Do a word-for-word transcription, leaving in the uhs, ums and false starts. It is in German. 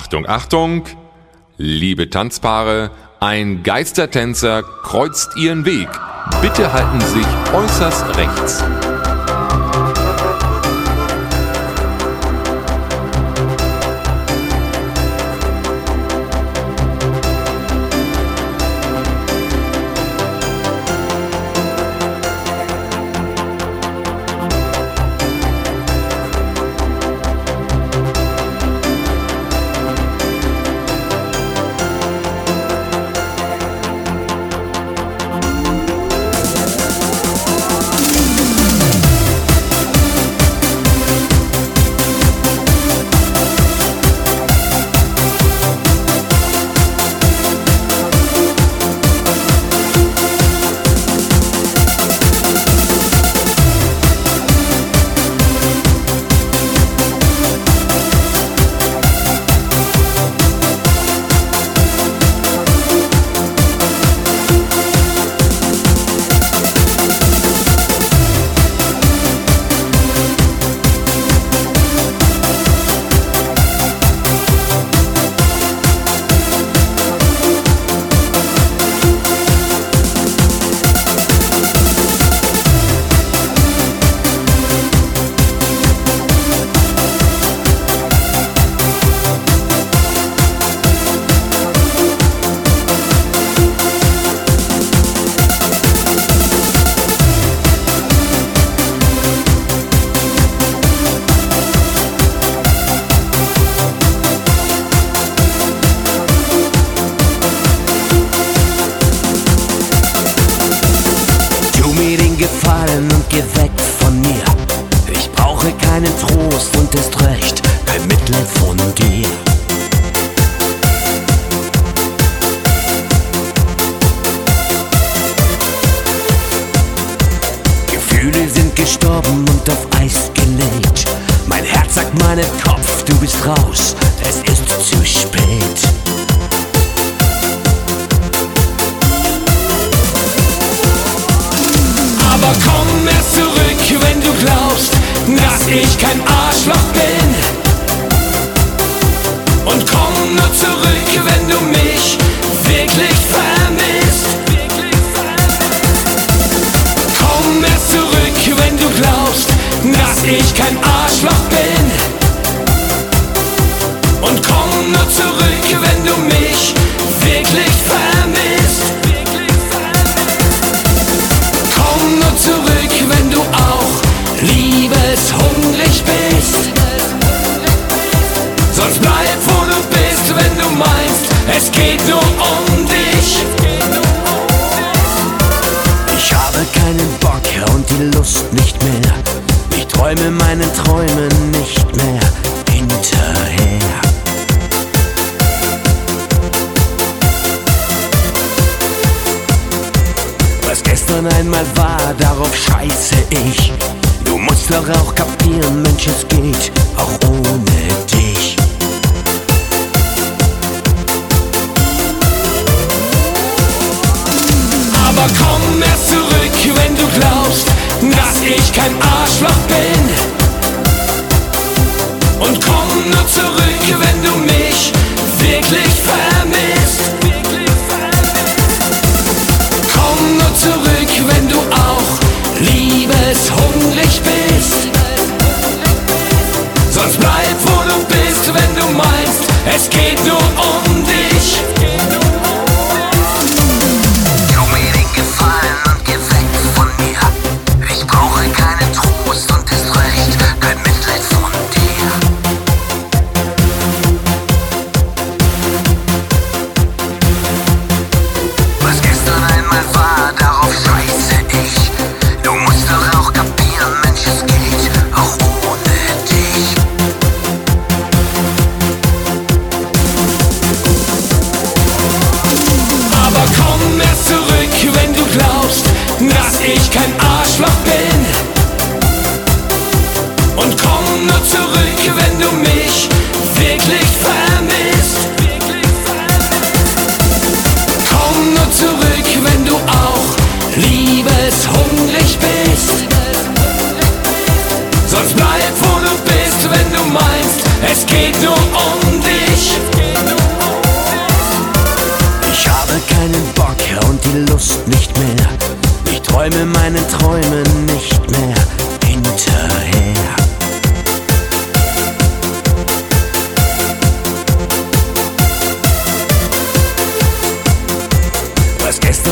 Achtung, Achtung, liebe Tanzpaare, ein Geistertänzer kreuzt Ihren Weg. Bitte halten Sie sich äußerst rechts. Gefallen und geh weg von mir. Ich brauche keinen Trost und ist recht kein Mitleid von dir. Gefühle sind gestorben und auf Eis gelegt. Mein Herz sagt meinem Kopf, du bist raus, es ist zu spät. Aber komm erst zurück, wenn du glaubst, dass ich kein Arschloch bin. Und komm nur zurück, wenn du mich wirklich vermisst. Komm erst zurück, wenn du glaubst, dass ich kein Arschloch bin. Und komm nur zurück, wenn du mich wirklich vermisst. Komm nur zurück, wenn du auch liebeshungrig bist. Sonst bleib, wo du bist, wenn du meinst, es geht nur um dich. Ich habe keinen Bock und die Lust nicht mehr. Ich träume meinen Träumen nicht mehr hinterher. Was gestern einmal war, darauf scheiße ich. Du musst doch auch kapieren, Mensch, es geht auch ohne dich. Aber komm erst zurück, wenn du glaubst, dass ich kein Arschloch bin. Und komm nur zurück, wenn du mich wirklich vermisst. Komm nur zurück, wenn du auch liebeshungrig bist. Sonst bleib, wo du bist, wenn du meinst, es geht nur um dich. Tu mir den Gefallen und geh weg von mir. Ich brauche keinen Trost und ist recht kein Mitleid von dir.